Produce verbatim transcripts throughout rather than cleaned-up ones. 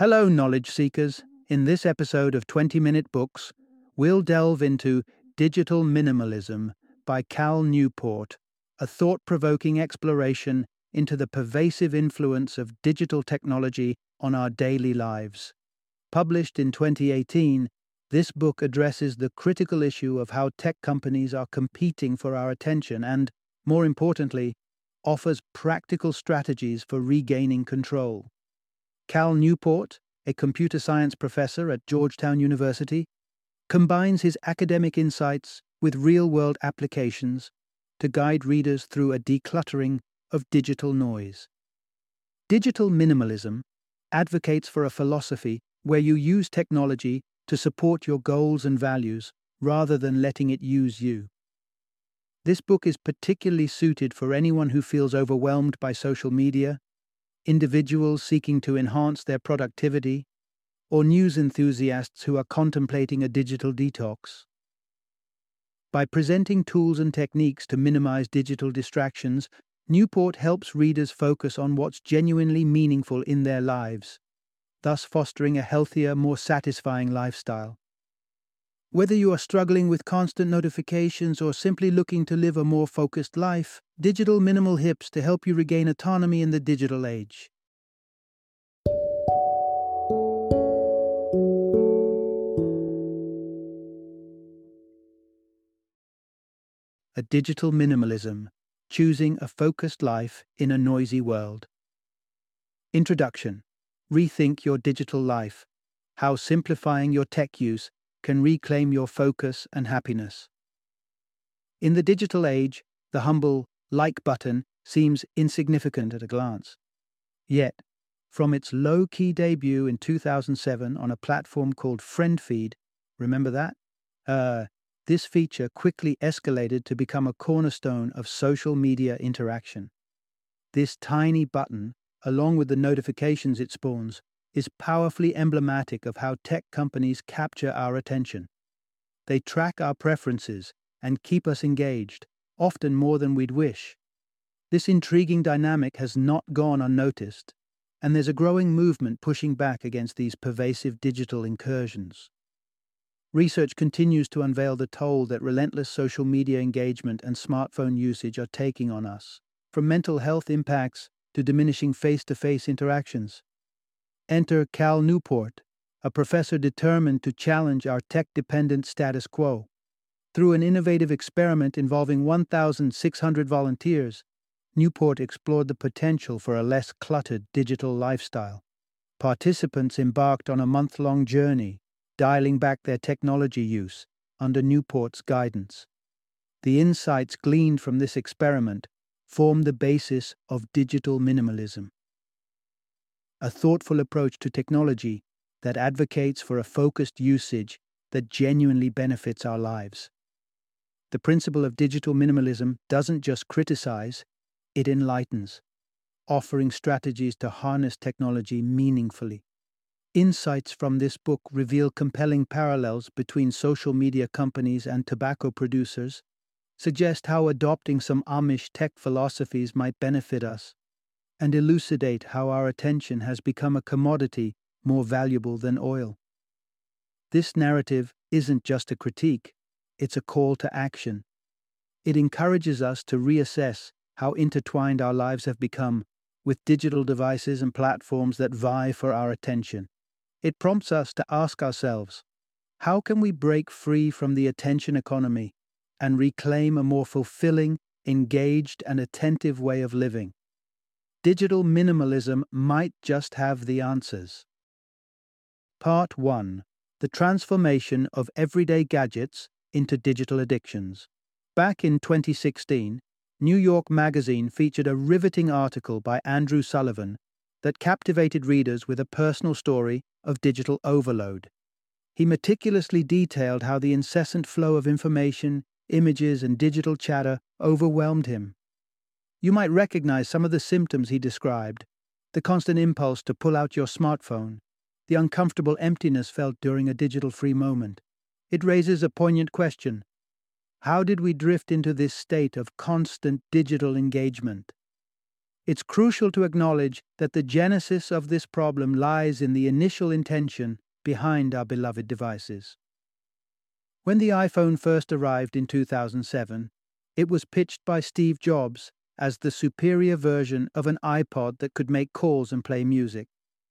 Hello, knowledge seekers. In this episode of twenty minute Books, we'll delve into Digital Minimalism by Cal Newport, a thought provoking exploration into the pervasive influence of digital technology on our daily lives. Published in twenty eighteen, this book addresses the critical issue of how tech companies are competing for our attention and, more importantly, offers practical strategies for regaining control. Cal Newport, a computer science professor at Georgetown University, combines his academic insights with real-world applications to guide readers through a decluttering of digital noise. Digital minimalism advocates for a philosophy where you use technology to support your goals and values rather than letting it use you. This book is particularly suited for anyone who feels overwhelmed by social media, individuals seeking to enhance their productivity, or news enthusiasts who are contemplating a digital detox. By presenting tools and techniques to minimize digital distractions, Newport helps readers focus on what's genuinely meaningful in their lives, thus fostering a healthier, more satisfying lifestyle. Whether you are struggling with constant notifications or simply looking to live a more focused life, Digital Minimal Hips to help you regain autonomy in the digital age. A Digital Minimalism, Choosing a Focused Life in a Noisy World. Introduction. Rethink your digital life. How simplifying your tech use can reclaim your focus and happiness. In the digital age, the humble like button seems insignificant at a glance. Yet, from its low-key debut in two thousand seven on a platform called FriendFeed, remember that? Uh, this feature quickly escalated to become a cornerstone of social media interaction. This tiny button, along with the notifications it spawns, is powerfully emblematic of how tech companies capture our attention. They track our preferences and keep us engaged, often more than we'd wish. This intriguing dynamic has not gone unnoticed, and there's a growing movement pushing back against these pervasive digital incursions. Research continues to unveil the toll that relentless social media engagement and smartphone usage are taking on us, from mental health impacts to diminishing face-to-face interactions. Enter Cal Newport, a professor determined to challenge our tech-dependent status quo. Through an innovative experiment involving one thousand six hundred volunteers, Newport explored the potential for a less cluttered digital lifestyle. Participants embarked on a month-long journey, dialing back their technology use under Newport's guidance. The insights gleaned from this experiment form the basis of digital minimalism, a thoughtful approach to technology that advocates for a focused usage that genuinely benefits our lives. The principle of digital minimalism doesn't just criticize, it enlightens, offering strategies to harness technology meaningfully. Insights from this book reveal compelling parallels between social media companies and tobacco producers, suggest how adopting some Amish tech philosophies might benefit us, and elucidate how our attention has become a commodity more valuable than oil. This narrative isn't just a critique, it's a call to action. It encourages us to reassess how intertwined our lives have become with digital devices and platforms that vie for our attention. It prompts us to ask ourselves, how can we break free from the attention economy and reclaim a more fulfilling, engaged, and attentive way of living? Digital minimalism might just have the answers. Part one. The Transformation of Everyday Gadgets into Digital Addictions. Back in twenty sixteen, New York Magazine featured a riveting article by Andrew Sullivan that captivated readers with a personal story of digital overload. He meticulously detailed how the incessant flow of information, images, and digital chatter overwhelmed him. You might recognize some of the symptoms he described: the constant impulse to pull out your smartphone, the uncomfortable emptiness felt during a digital-free moment. It raises a poignant question. How did we drift into this state of constant digital engagement? It's crucial to acknowledge that the genesis of this problem lies in the initial intention behind our beloved devices. When the iPhone first arrived in two thousand seven, it was pitched by Steve Jobs as the superior version of an iPod that could make calls and play music.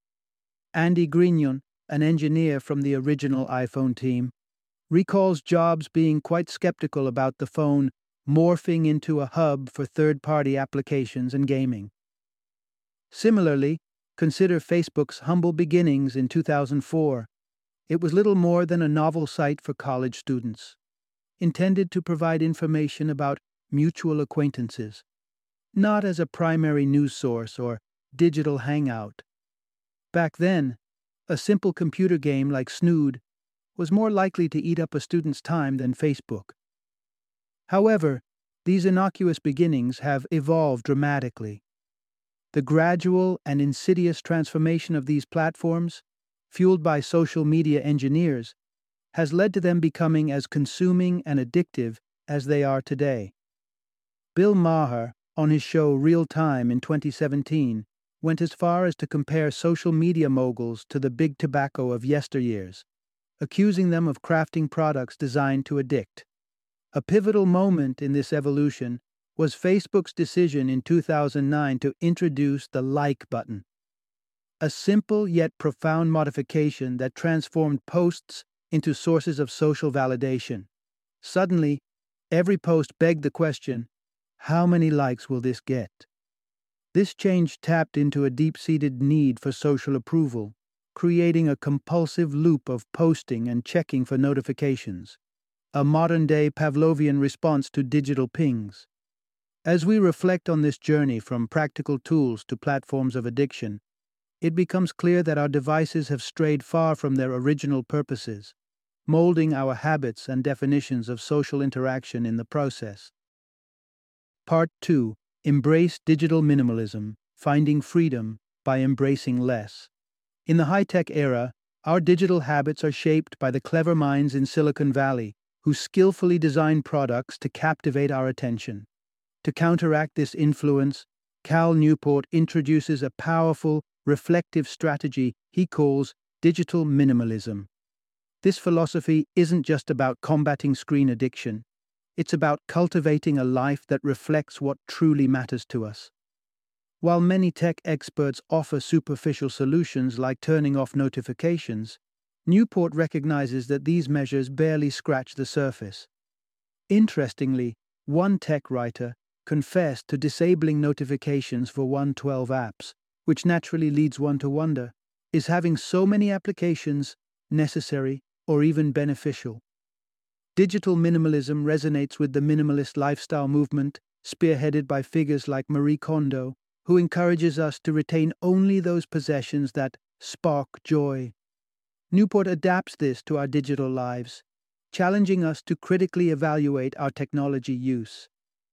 Andy Grignon, an engineer from the original iPhone team, recalls Jobs being quite skeptical about the phone morphing into a hub for third-party applications and gaming. Similarly, consider Facebook's humble beginnings in two thousand four. It was little more than a novel site for college students, intended to provide information about mutual acquaintances, not as a primary news source or digital hangout. Back then, a simple computer game like Snood was more likely to eat up a student's time than Facebook. However, these innocuous beginnings have evolved dramatically. The gradual and insidious transformation of these platforms, fueled by social media engineers, has led to them becoming as consuming and addictive as they are today. Bill Maher, on his show Real Time in twenty seventeen, went as far as to compare social media moguls to the big tobacco of yesteryears, accusing them of crafting products designed to addict. A pivotal moment in this evolution was Facebook's decision in two thousand nine to introduce the like button, a simple yet profound modification that transformed posts into sources of social validation. Suddenly, every post begged the question, how many likes will this get? This change tapped into a deep-seated need for social approval, creating a compulsive loop of posting and checking for notifications, a modern-day Pavlovian response to digital pings. As we reflect on this journey from practical tools to platforms of addiction, it becomes clear that our devices have strayed far from their original purposes, molding our habits and definitions of social interaction in the process. Part two. Embrace digital minimalism, finding freedom by embracing less. In the high-tech era, our digital habits are shaped by the clever minds in Silicon Valley who skillfully design products to captivate our attention. To counteract this influence, Cal Newport introduces a powerful, reflective strategy he calls digital minimalism. This philosophy isn't just about combating screen addiction. It's about cultivating a life that reflects what truly matters to us. While many tech experts offer superficial solutions like turning off notifications, Newport recognizes that these measures barely scratch the surface. Interestingly, one tech writer confessed to disabling notifications for one hundred twelve apps, which naturally leads one to wonder, is having so many applications necessary or even beneficial? Digital minimalism resonates with the minimalist lifestyle movement, spearheaded by figures like Marie Kondo, who encourages us to retain only those possessions that spark joy. Newport adapts this to our digital lives, challenging us to critically evaluate our technology use.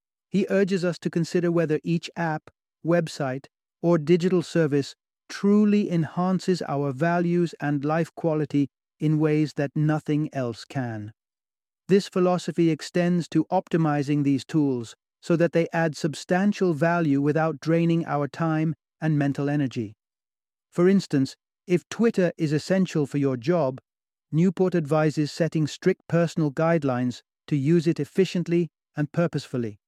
He urges us to consider whether each app, website, or digital service truly enhances our values and life quality in ways that nothing else can. This philosophy extends to optimizing these tools so that they add substantial value without draining our time and mental energy. For instance, if Twitter is essential for your job, Newport advises setting strict personal guidelines to use it efficiently and purposefully.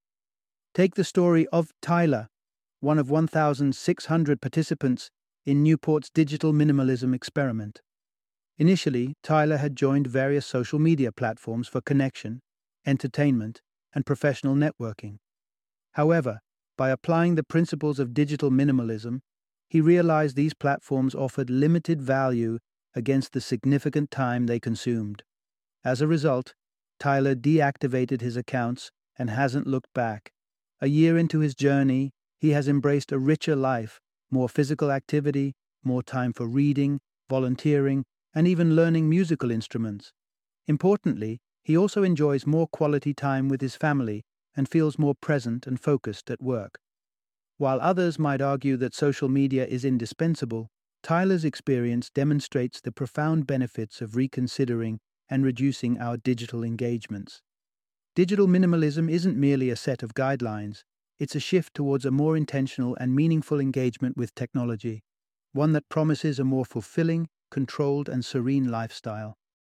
Take the story of Tyler, one of one thousand six hundred participants in Newport's digital minimalism experiment. Initially, Tyler had joined various social media platforms for connection, entertainment, and professional networking. However, by applying the principles of digital minimalism, he realized these platforms offered limited value against the significant time they consumed. As a result, Tyler deactivated his accounts and hasn't looked back. A year into his journey, he has embraced a richer life, more physical activity, more time for reading, volunteering, and even learning musical instruments. Importantly, he also enjoys more quality time with his family and feels more present and focused at work. While others might argue that social media is indispensable, Tyler's experience demonstrates the profound benefits of reconsidering and reducing our digital engagements. Digital minimalism isn't merely a set of guidelines, It's a shift towards a more intentional and meaningful engagement with technology, one that promises a more fulfilling, controlled, and serene lifestyle.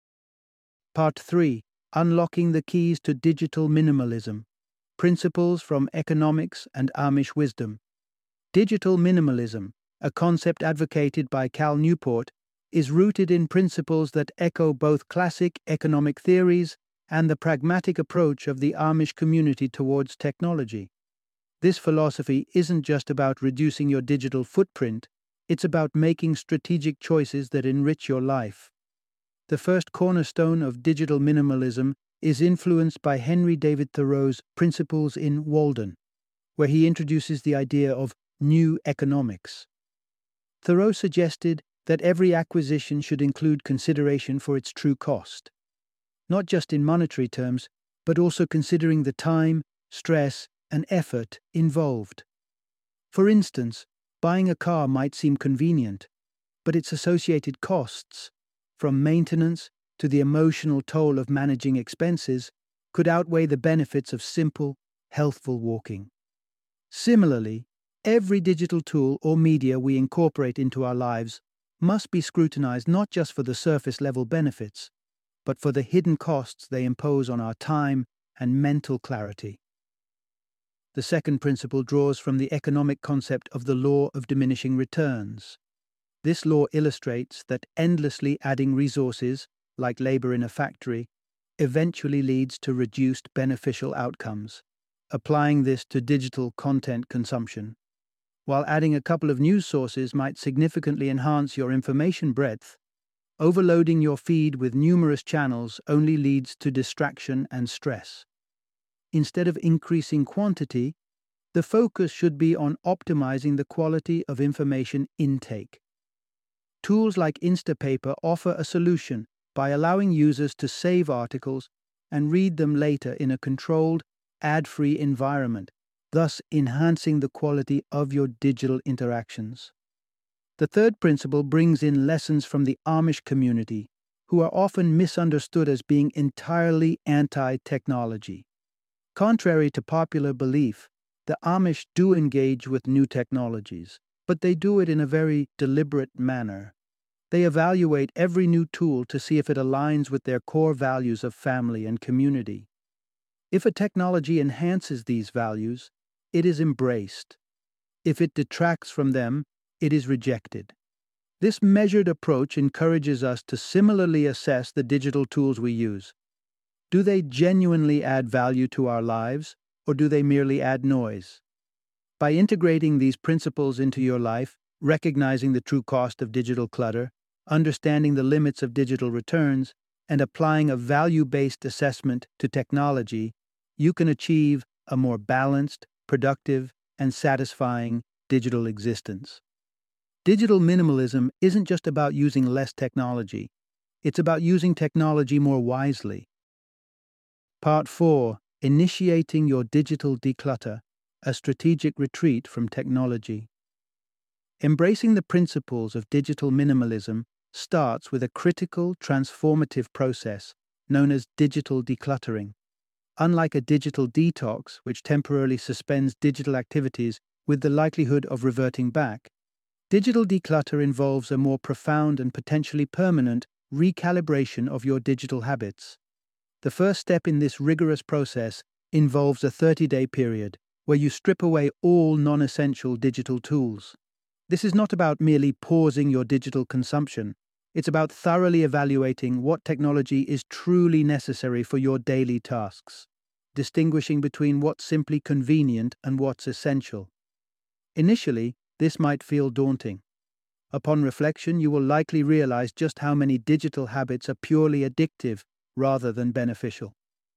Part three. Unlocking the Keys to Digital Minimalism. Principles from Economics and Amish Wisdom. Digital minimalism, a concept advocated by Cal Newport, is rooted in principles that echo both classic economic theories and the pragmatic approach of the Amish community towards technology. This philosophy isn't just about reducing your digital footprint, it's about making strategic choices that enrich your life. The first cornerstone of digital minimalism is influenced by Henry David Thoreau's Principles in Walden, where he introduces the idea of new economics. Thoreau suggested that every acquisition should include consideration for its true cost, not just in monetary terms, but also considering the time, stress, and effort involved. For instance, buying a car might seem convenient, but its associated costs, from maintenance to the emotional toll of managing expenses, could outweigh the benefits of simple, healthful walking. Similarly, every digital tool or media we incorporate into our lives must be scrutinized not just for the surface-level benefits, but for the hidden costs they impose on our time and mental clarity. The second principle draws from the economic concept of the law of diminishing returns. This law illustrates that endlessly adding resources, like labor in a factory, eventually leads to reduced beneficial outcomes. Applying this to digital content consumption, while adding a couple of news sources might significantly enhance your information breadth, overloading your feed with numerous channels only leads to distraction and stress. Instead of increasing quantity, the focus should be on optimizing the quality of information intake. Tools like Instapaper offer a solution by allowing users to save articles and read them later in a controlled, ad-free environment, thus enhancing the quality of your digital interactions. The third principle brings in lessons from the Amish community, who are often misunderstood as being entirely anti-technology. Contrary to popular belief, the Amish do engage with new technologies, but they do it in a very deliberate manner. They evaluate every new tool to see if it aligns with their core values of family and community. If a technology enhances these values, it is embraced. If it detracts from them, it is rejected. This measured approach encourages us to similarly assess the digital tools we use. Do they genuinely add value to our lives, or do they merely add noise? By integrating these principles into your life, recognizing the true cost of digital clutter, understanding the limits of digital returns, and applying a value-based assessment to technology, you can achieve a more balanced, productive, and satisfying digital existence. Digital minimalism isn't just about using less technology. It's about using technology more wisely. Part four. Initiating your digital declutter, a strategic retreat from technology. Embracing the principles of digital minimalism starts with a critical, transformative process known as digital decluttering. Unlike a digital detox, which temporarily suspends digital activities with the likelihood of reverting back, digital declutter involves a more profound and potentially permanent recalibration of your digital habits. The first step in this rigorous process involves a thirty-day period where you strip away all non-essential digital tools. This is not about merely pausing your digital consumption. It's about thoroughly evaluating what technology is truly necessary for your daily tasks, distinguishing between what's simply convenient and what's essential. Initially, this might feel daunting. Upon reflection, you will likely realize just how many digital habits are purely addictive rather than beneficial.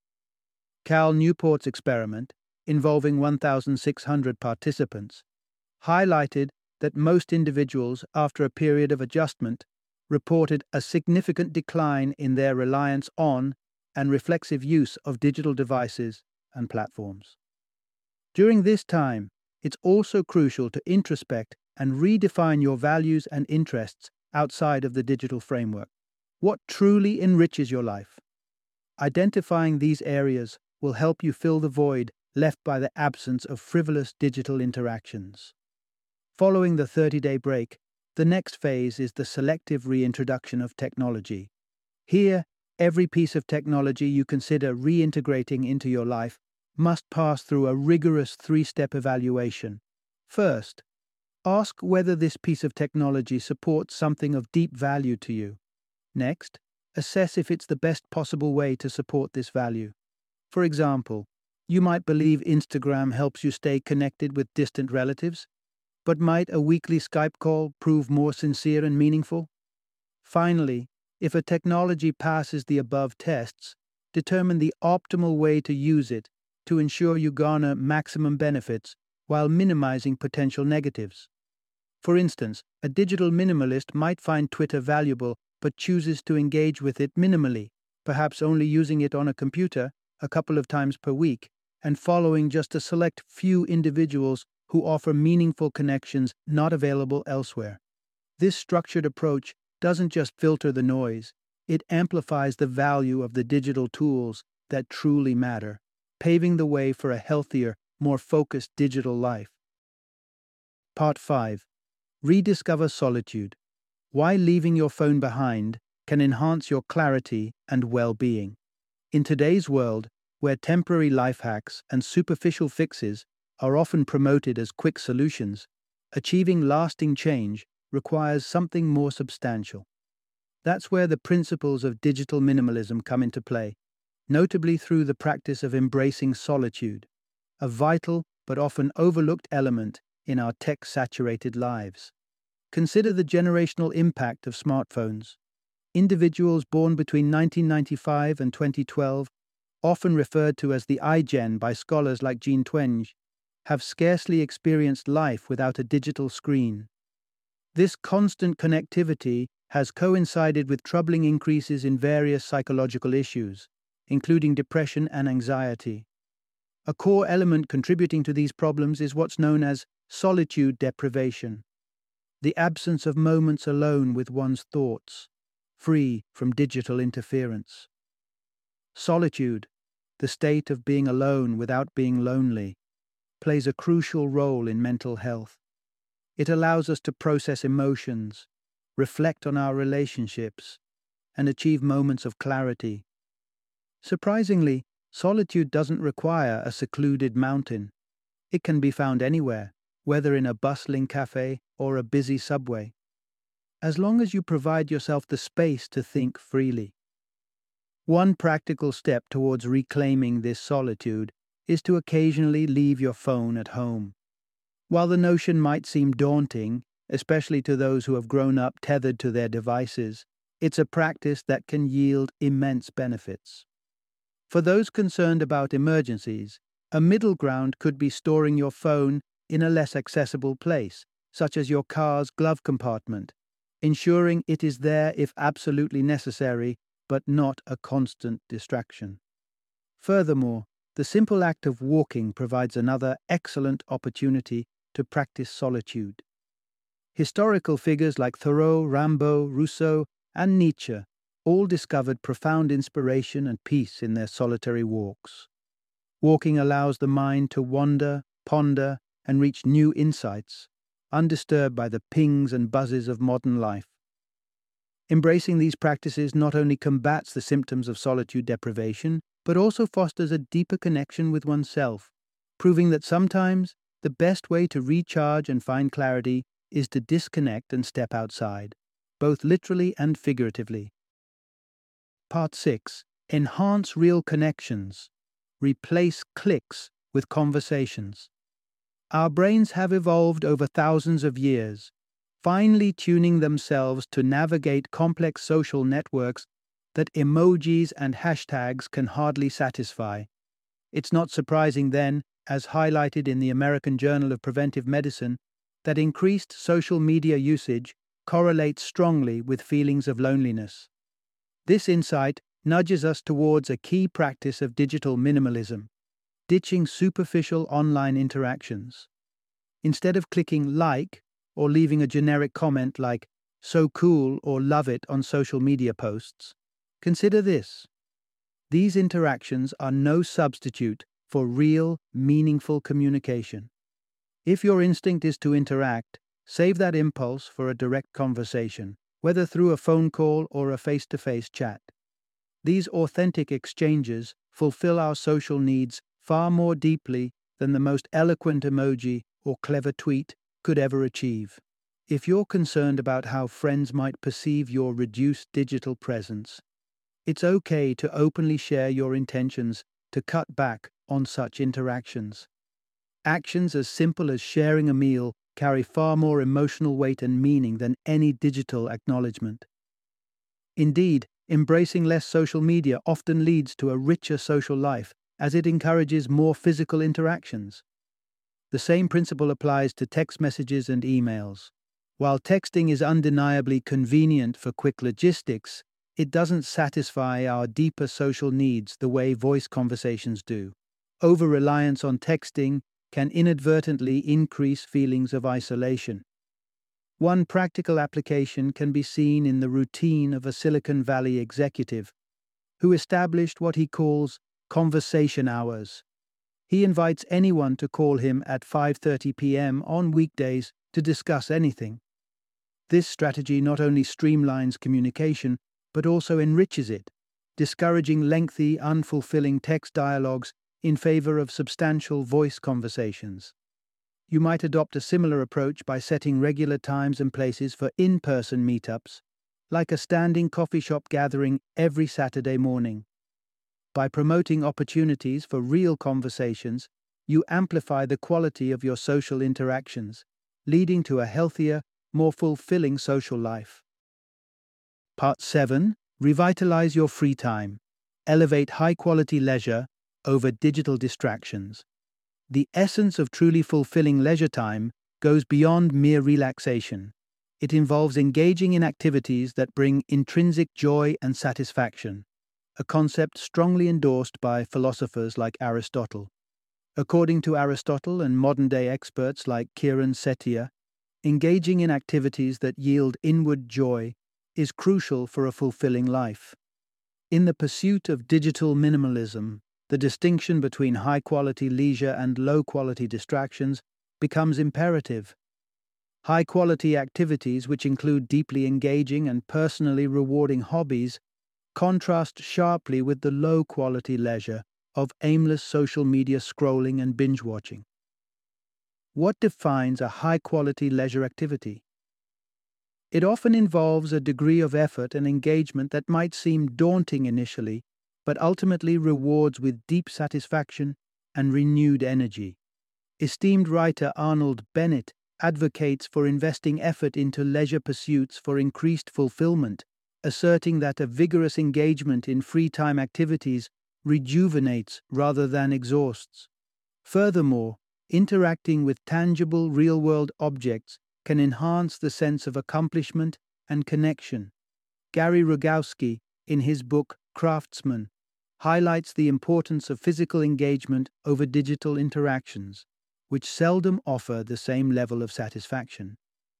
Cal Newport's experiment, involving one thousand six hundred participants, highlighted that most individuals, after a period of adjustment, reported a significant decline in their reliance on and reflexive use of digital devices and platforms. During this time, it's also crucial to introspect and redefine your values and interests outside of the digital framework. What truly enriches your life? Identifying these areas will help you fill the void left by the absence of frivolous digital interactions. Following the thirty-day break, the next phase is the selective reintroduction of technology. Here, every piece of technology you consider reintegrating into your life must pass through a rigorous three-step evaluation. First, ask whether this piece of technology supports something of deep value to you. Next, assess if it's the best possible way to support this value. For example, you might believe Instagram helps you stay connected with distant relatives, but might a weekly Skype call prove more sincere and meaningful? Finally, if a technology passes the above tests, determine the optimal way to use it to ensure you garner maximum benefits while minimizing potential negatives. For instance, a digital minimalist might find Twitter valuable but chooses to engage with it minimally, perhaps only using it on a computer a couple of times per week, and following just a select few individuals who offer meaningful connections not available elsewhere. This structured approach doesn't just filter the noise, it amplifies the value of the digital tools that truly matter, paving the way for a healthier, more focused digital life. Part five. Rediscover solitude. Why leaving your phone behind can enhance your clarity and well-being. In today's world, where temporary life hacks and superficial fixes are often promoted as quick solutions, achieving lasting change requires something more substantial. That's where the principles of digital minimalism come into play, notably through the practice of embracing solitude, a vital but often overlooked element in our tech-saturated lives. Consider the generational impact of smartphones. Individuals born between nineteen ninety-five and twenty twelve, often referred to as the iGen by scholars like Jean Twenge, have scarcely experienced life without a digital screen. This constant connectivity has coincided with troubling increases in various psychological issues, including depression and anxiety. A core element contributing to these problems is what's known as solitude deprivation, the absence of moments alone with one's thoughts, free from digital interference. Solitude, the state of being alone without being lonely, plays a crucial role in mental health. It allows us to process emotions, reflect on our relationships, and achieve moments of clarity. Surprisingly, solitude doesn't require a secluded mountain. It can be found anywhere, whether in a bustling cafe or a busy subway, as long as you provide yourself the space to think freely. One practical step towards reclaiming this solitude is to occasionally leave your phone at home. While the notion might seem daunting, especially to those who have grown up tethered to their devices, it's a practice that can yield immense benefits. For those concerned about emergencies, a middle ground could be storing your phone in a less accessible place, such as your car's glove compartment, ensuring it is there if absolutely necessary, but not a constant distraction. Furthermore, the simple act of walking provides another excellent opportunity to practice solitude. Historical figures like Thoreau, Rimbaud, Rousseau, and Nietzsche all discovered profound inspiration and peace in their solitary walks. Walking allows the mind to wander, ponder, and reach new insights, undisturbed by the pings and buzzes of modern life. Embracing these practices not only combats the symptoms of solitude deprivation, but also fosters a deeper connection with oneself, proving that sometimes the best way to recharge and find clarity is to disconnect and step outside, both literally and figuratively. Part six. Enhance real connections. Replace clicks with conversations. Our brains have evolved over thousands of years, finely tuning themselves to navigate complex social networks that emojis and hashtags can hardly satisfy. It's not surprising then, as highlighted in the American Journal of Preventive Medicine, that increased social media usage correlates strongly with feelings of loneliness. This insight nudges us towards a key practice of digital minimalism, ditching superficial online interactions. Instead of clicking like or leaving a generic comment like "so cool" or "love it" on social media posts, consider this. These interactions are no substitute for real, meaningful communication. If your instinct is to interact, save that impulse for a direct conversation, whether through a phone call or a face-to-face chat. These authentic exchanges fulfill our social needs far more deeply than the most eloquent emoji or clever tweet could ever achieve. If you're concerned about how friends might perceive your reduced digital presence, it's okay to openly share your intentions to cut back on such interactions. Actions as simple as sharing a meal carry far more emotional weight and meaning than any digital acknowledgement. Indeed, embracing less social media often leads to a richer social life as it encourages more physical interactions. The same principle applies to text messages and emails. While texting is undeniably convenient for quick logistics, it doesn't satisfy our deeper social needs the way voice conversations do. Over-reliance on texting can inadvertently increase feelings of isolation. One practical application can be seen in the routine of a Silicon Valley executive who established what he calls conversation hours. He invites anyone to call him at five thirty p m on weekdays to discuss anything. This strategy not only streamlines communication, but also enriches it, discouraging lengthy, unfulfilling text dialogues in favor of substantial voice conversations. You might adopt a similar approach by setting regular times and places for in-person meetups, like a standing coffee shop gathering every Saturday morning. By promoting opportunities for real conversations, you amplify the quality of your social interactions, leading to a healthier, more fulfilling social life. Part seven. Revitalize your free time. Elevate high-quality leisure over digital distractions. The essence of truly fulfilling leisure time goes beyond mere relaxation. It involves engaging in activities that bring intrinsic joy and satisfaction, a concept strongly endorsed by philosophers like Aristotle. According to Aristotle and modern-day experts like Kiran Setia, engaging in activities that yield inward joy is crucial for a fulfilling life. In the pursuit of digital minimalism, the distinction between high-quality leisure and low-quality distractions becomes imperative. High-quality activities, which include deeply engaging and personally rewarding hobbies, contrast sharply with the low-quality leisure of aimless social media scrolling and binge-watching. What defines a high-quality leisure activity? It often involves a degree of effort and engagement that might seem daunting initially, but ultimately rewards with deep satisfaction and renewed energy. Esteemed writer Arnold Bennett advocates for investing effort into leisure pursuits for increased fulfillment, asserting that a vigorous engagement in free time activities rejuvenates rather than exhausts. Furthermore, interacting with tangible real-world objects can enhance the sense of accomplishment and connection. Gary Rogowski, in his book Craftsman, highlights the importance of physical engagement over digital interactions, which seldom offer the same level of satisfaction.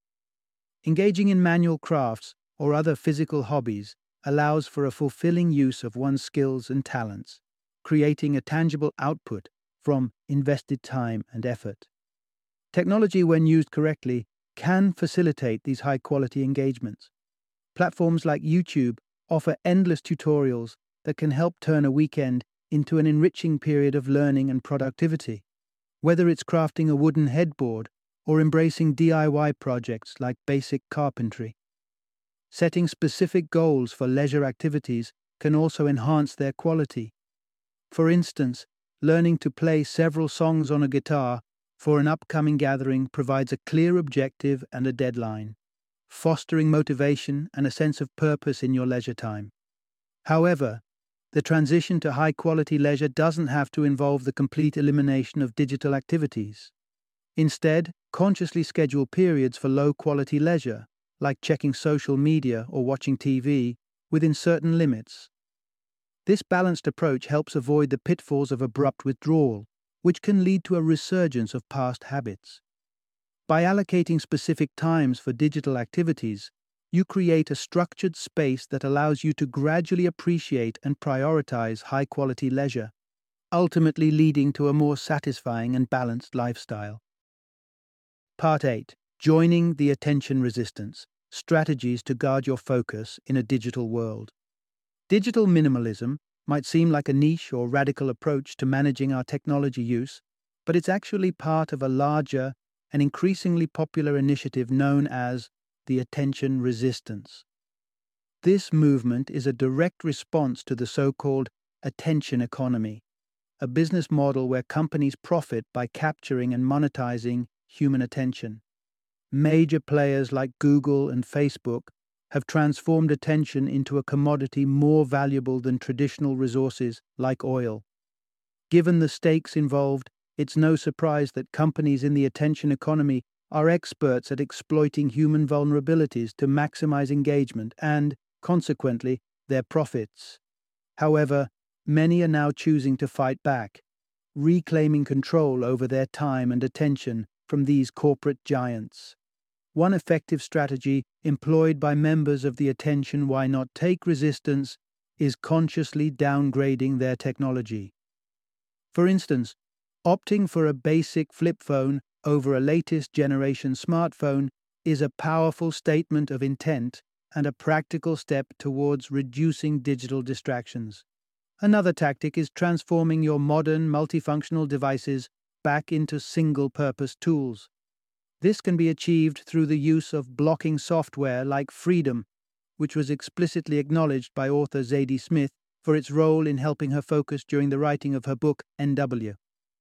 Engaging in manual crafts or other physical hobbies allows for a fulfilling use of one's skills and talents, creating a tangible output from invested time and effort. Technology, when used correctly, can facilitate these high-quality engagements. Platforms like YouTube offer endless tutorials that can help turn a weekend into an enriching period of learning and productivity. Whether it's crafting a wooden headboard or embracing D I Y projects like basic carpentry. Setting specific goals for leisure activities can also enhance their quality. For instance, learning to play several songs on a guitar for an upcoming gathering provides a clear objective and a deadline, fostering motivation and a sense of purpose in your leisure time. However, the transition to high-quality leisure doesn't have to involve the complete elimination of digital activities. Instead, consciously schedule periods for low-quality leisure, like checking social media or watching T V, within certain limits. This balanced approach helps avoid the pitfalls of abrupt withdrawal, which can lead to a resurgence of past habits. By allocating specific times for digital activities, you create a structured space that allows you to gradually appreciate and prioritize high-quality leisure, ultimately leading to a more satisfying and balanced lifestyle. Part eight. Joining the attention resistance. Strategies to guard your focus in a digital world. Digital minimalism might seem like a niche or radical approach to managing our technology use, but it's actually part of a larger and increasingly popular initiative known as the attention resistance. This movement is a direct response to the so-called attention economy, a business model where companies profit by capturing and monetizing human attention. Major players like Google and Facebook have transformed attention into a commodity more valuable than traditional resources like oil. Given the stakes involved, it's no surprise that companies in the attention economy are experts at exploiting human vulnerabilities to maximize engagement and, consequently, their profits. However, many are now choosing to fight back, reclaiming control over their time and attention from these corporate giants. One effective strategy employed by members of the Attention Why Not Take resistance is consciously downgrading their technology. For instance, opting for a basic flip phone over a latest generation smartphone is a powerful statement of intent and a practical step towards reducing digital distractions. Another tactic is transforming your modern multifunctional devices back into single-purpose tools. This can be achieved through the use of blocking software like Freedom, which was explicitly acknowledged by author Zadie Smith for its role in helping her focus during the writing of her book N W.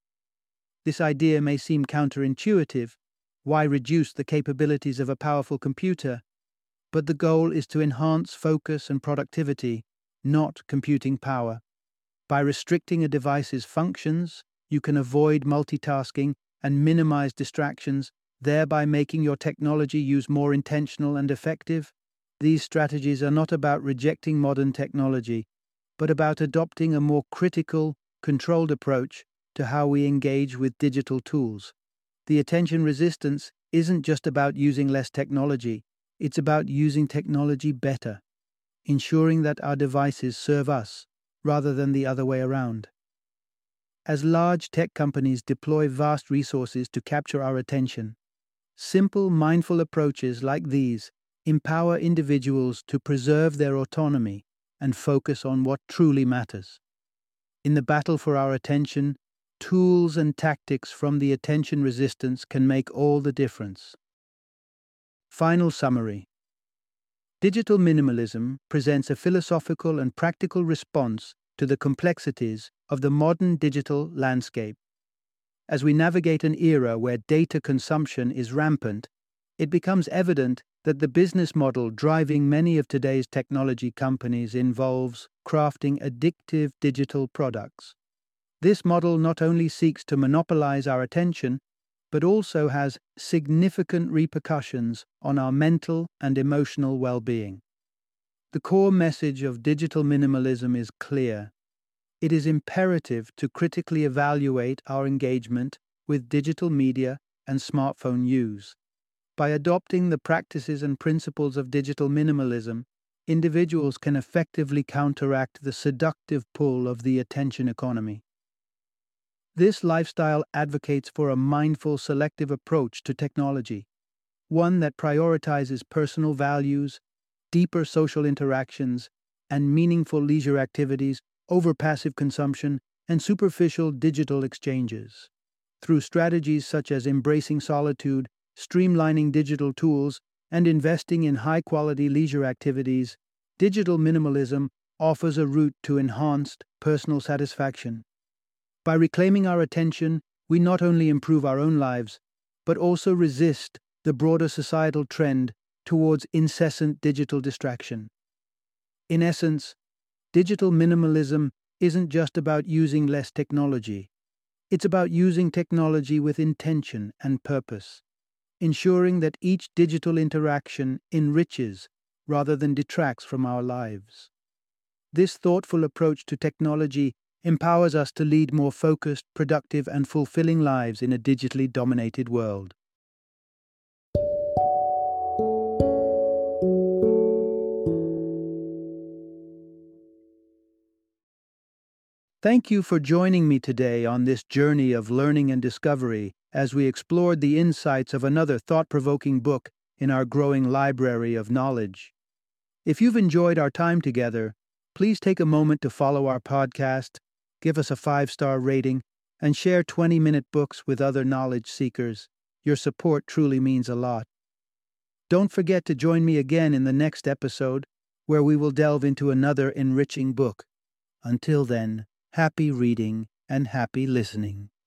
This idea may seem counterintuitive. Why reduce the capabilities of a powerful computer? But the goal is to enhance focus and productivity, not computing power. By restricting a device's functions, you can avoid multitasking and minimize distractions, thereby making your technology use more intentional and effective. These strategies are not about rejecting modern technology, but about adopting a more critical, controlled approach to how we engage with digital tools. The attention resistance isn't just about using less technology, it's about using technology better, ensuring that our devices serve us rather than the other way around. As large tech companies deploy vast resources to capture our attention, simple, mindful approaches like these empower individuals to preserve their autonomy and focus on what truly matters. In the battle for our attention, tools and tactics from the attention resistance can make all the difference. Final summary. Digital minimalism presents a philosophical and practical response to the complexities of the modern digital landscape. As we navigate an era where data consumption is rampant, it becomes evident that the business model driving many of today's technology companies involves crafting addictive digital products. This model not only seeks to monopolize our attention, but also has significant repercussions on our mental and emotional well-being. The core message of digital minimalism is clear. It is imperative to critically evaluate our engagement with digital media and smartphone use. By adopting the practices and principles of digital minimalism, individuals can effectively counteract the seductive pull of the attention economy. This lifestyle advocates for a mindful, selective approach to technology, one that prioritizes personal values, deeper social interactions, and meaningful leisure activities over passive consumption and superficial digital exchanges. Through strategies such as embracing solitude, streamlining digital tools, and investing in high-quality leisure activities, digital minimalism offers a route to enhanced personal satisfaction. By reclaiming our attention, we not only improve our own lives, but also resist the broader societal trend towards incessant digital distraction. In essence, digital minimalism isn't just about using less technology. It's about using technology with intention and purpose, ensuring that each digital interaction enriches rather than detracts from our lives. This thoughtful approach to technology empowers us to lead more focused, productive, and fulfilling lives in a digitally dominated world. Thank you for joining me today on this journey of learning and discovery as we explored the insights of another thought-provoking book in our growing library of knowledge. If you've enjoyed our time together, please take a moment to follow our podcast, give us a five-star rating, and share twenty-minute books with other knowledge seekers. Your support truly means a lot. Don't forget to join me again in the next episode, where we will delve into another enriching book. Until then, happy reading and happy listening.